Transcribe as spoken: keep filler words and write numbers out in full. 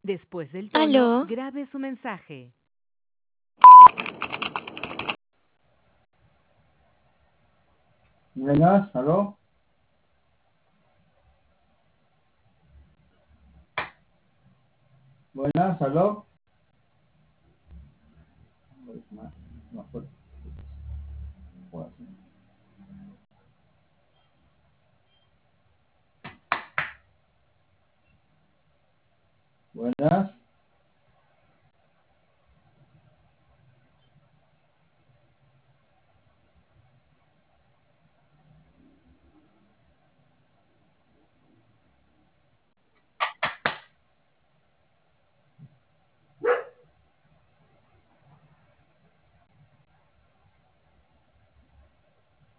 Después del tono, ¿Aló? grabe su mensaje. Buenas, ¿aló? Buenas, ¿aló? No, pues, pues, buenas.